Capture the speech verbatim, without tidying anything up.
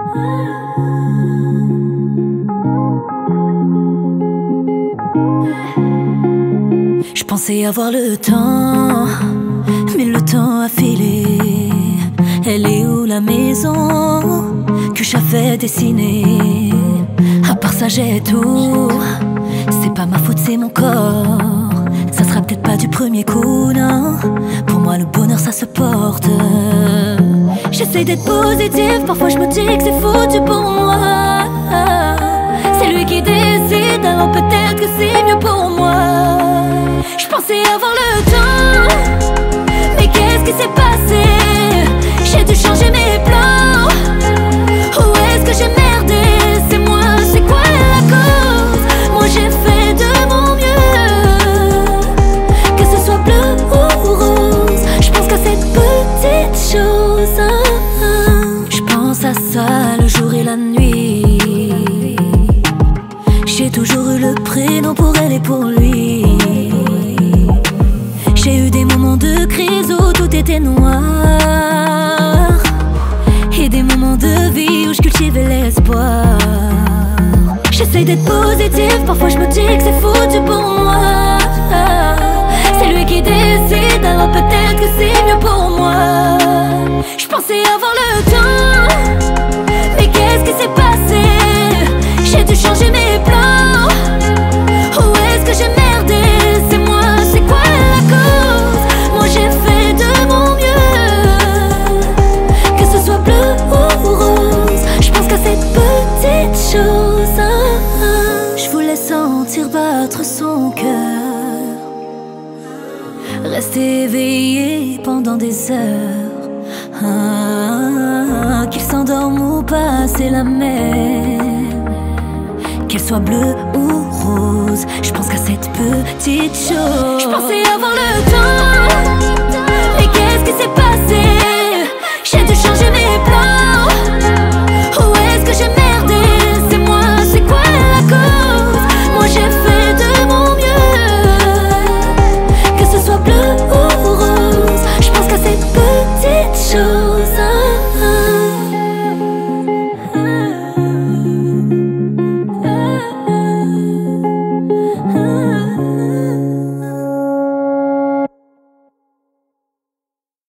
Je pensais avoir le temps, mais le temps a filé. Elle est où la maison que j'avais dessinée? À part ça j'ai tout. C'est pas ma faute, c'est mon corps. Ça sera peut-être pas du premier coup, non. Pour moi le bonheur ça se porte. J'essaie d'être positive, parfois je me dis que c'est foutu pour moi. C'est lui qui décide, alors peut-être que c'est mieux pour moi. Je pensais avoir le temps, mais qu'est-ce qui s'est passé? J'ai dû changer mes plans. Où est-ce que j'ai merdé? C'est moi, c'est quoi la cause? Moi j'ai fait de mon mieux, que ce soit bleu ou rose. Je pense qu'à cette petite chose. Je pense à ça le jour et la nuit. J'ai toujours eu le prénom pour elle et pour lui. J'ai eu des moments de crise où tout était noir, et des moments de vie où je cultivais l'espoir. J'essaie d'être positive, parfois je me dis que c'est foutu pour moi. C'est lui qui décide, alors peut-être que c'est mieux pour moi. Je pensais avoir le temps, mais qu'est-ce qui s'est passé? J'ai dû changer mes plans. Où est-ce que j'ai merdé? C'est moi, c'est quoi la cause? Moi j'ai fait de mon mieux, que ce soit bleu ou rose. Je pense qu'à cette petite chose. Je voulais sentir battre son cœur, rester éveillé pendant des heures. Ah, qu'il s'endorme ou pas, c'est la même. Qu'elle soit bleue ou rose, je pense qu'à cette petite chose. Je pensais avoir le